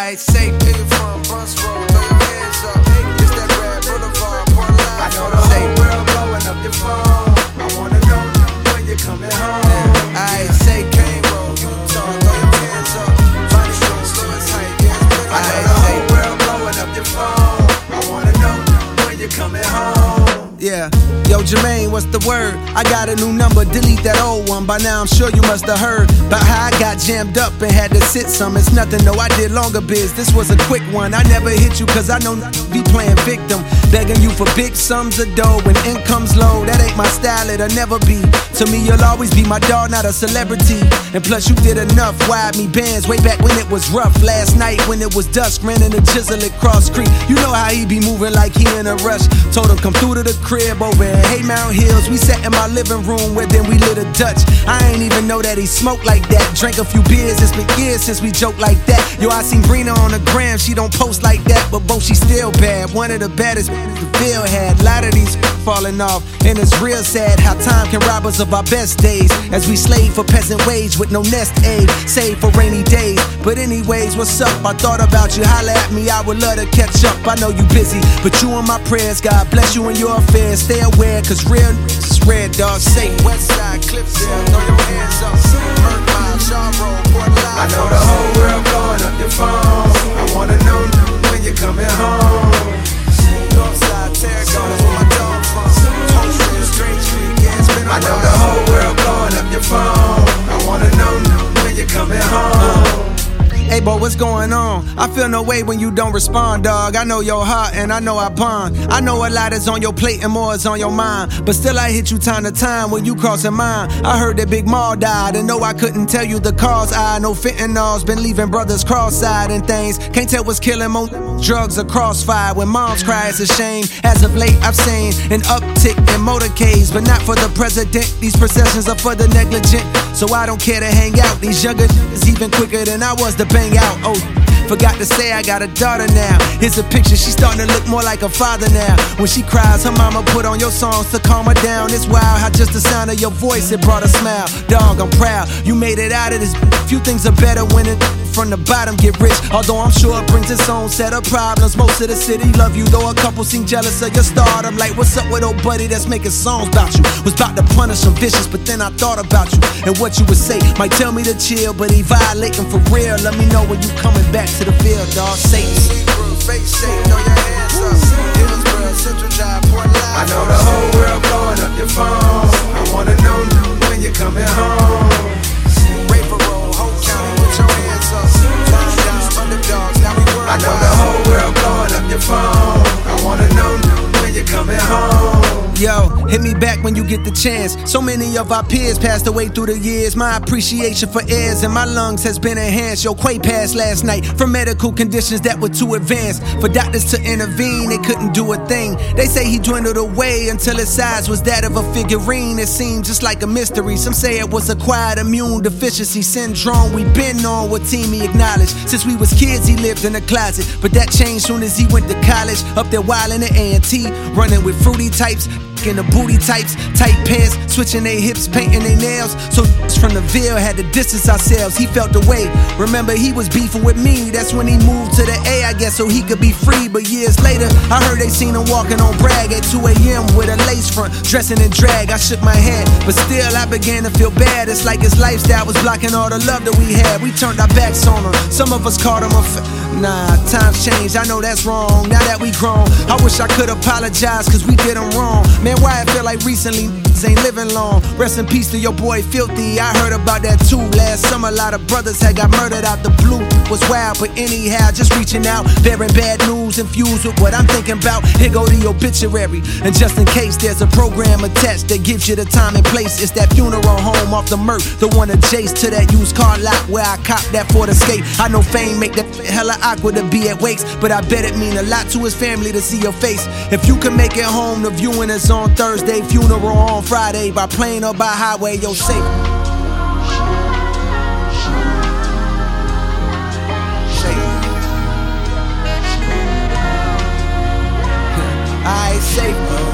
I say, where you from, Bus Road, throw your hands up. It's that Red Boulevard, Port Line. I know the whole world blowing up your phone. I wanna know when you're coming home. I say, Kane Road, Utah, throw your hands up. Funny Street, Lewis Heights, I know the whole world blowing up your phone. I wanna know when you're coming home. Yeah, yo Jermaine, what's the word? I got a new number, delete that old one. By now I'm sure you must have heard about how I got jammed up and had to sit some. It's nothing, no, I did longer biz. This was a quick one. I never hit you cause I know be playing victim, begging you for big sums of dough when income's low. That ain't my style, it'll never be. To me you'll always be my dog, not a celebrity. And plus you did enough, wired me bands way back when it was rough. Last night when it was dusk, ran in the chisel at Cross Creek. You know how he be moving like he in a rush. Told him come through to the crib over in Haymount Hills. We sat in my living room where then we lit a Dutch. I ain't even know that he smoked like that. Drank a few beers, it's been years since we joked like that. Yo, I seen Brina on the gram, she don't post like that, but both she still bad. One of the baddest the field had. A lot of these falling off, and it's real sad how time can rob us of our best days. As we slave for peasant wage with no nest egg, save for rainy days. But anyways, what's up? I thought about you, holla at me, I would love to catch up. I know you busy, but you in my prayers. God bless you in your affairs. Stay aware, cause real is red, dog. Say Westside, Cliffsdale, throw your hands up. Burn Mile, Shaw Road, Port Line. I know the whole world blowing up your phone. I wanna know when you're coming home. Northside, Terracotta, where my dog from. Homestead, Green Street, yeah, it's been a I know while. the whole world blowing up your phone. I wanna know when you're coming home. Hey boy, what's going on? I feel no way when you don't respond, dog. I know your heart and I know I bond. I know a lot is on your plate and more is on your mind, but still I hit you time to time when you crossing mine. I heard that Big Maul died and no, I couldn't tell you the cause. I know fentanyl's been leaving brothers cross-eyed and things. Can't tell what's killing more drugs or crossfire. When moms cry, it's a shame. As of late, I've seen an uptick in motorcades, but not for the president. These processions are for the negligent, so I don't care to hang out. These younger is even quicker than I was to bang out. Oh, forgot to say I got a daughter now. Here's a picture, she's starting to look more like a father now. When she cries, her mama put on your songs to calm her down. It's wild how just the sound of your voice, it brought a smile. Dog, I'm proud, you made it out of this. Few things are better when it from the bottom get rich. Although I'm sure it brings its own set of problems. Most of the city love you, though a couple seem jealous of your stardom. Like, what's up with old buddy that's making songs about you? Was about to punish some vicious, but then I thought about you and what you would say. Might tell me to chill, but he violating for real. Let me know when you coming back to the field, dog. Satan. I know the whole world blowing up your phone. I wanna know when you're coming home. I know the whole world blowing up your phone. I wanna know when you're coming home. Yo, hit me back when you get the chance. So many of our peers passed away through the years. My appreciation for heirs and my lungs has been enhanced. Yo, Quay passed last night from medical conditions that were too advanced. For doctors to intervene, they couldn't do a thing. They say he dwindled away until his size was that of a figurine. It seemed just like a mystery. Some say it was acquired immune deficiency syndrome. We been on what team he acknowledged. Since we was kids, he lived in a closet. But that changed soon as he went to college. Up there wildin' at A&T, running with fruity types. In the booty types, tight pants, switching their hips, painting their nails. So from the Ville had to distance ourselves. He felt the way. Remember he was beefing with me. That's when he moved to the A, I guess, so he could be free. But years later, I heard they seen him walking on Bragg at 2 a.m. with a lace front, dressing in drag. I shook my head, but still I began to feel bad. It's like his lifestyle was blocking all the love that we had. We turned our backs on him. Some of us called him a nah, times changed. I know that's wrong. Now that we grown, I wish I could apologize, cause we did him wrong. Man, why I feel like recently ain't living long. Rest in peace to your boy Filthy. I heard about that too last summer. A lot of brothers had got murdered out the blue. Was wild, but anyhow, just reaching out, bearing bad news infused with what I'm thinking about. Here go the obituary, and just in case there's a program attached that gives you the time and place. It's that funeral home off the Merc, the one adjacent to that used car lot where I copped that Ford Escape. I know fame make that hella awkward to be at wakes, but I bet it mean a lot to his family to see your face. If you can make it home, the viewing is on Thursday, funeral on Friday, by plane or by highway, you're safe. I safe.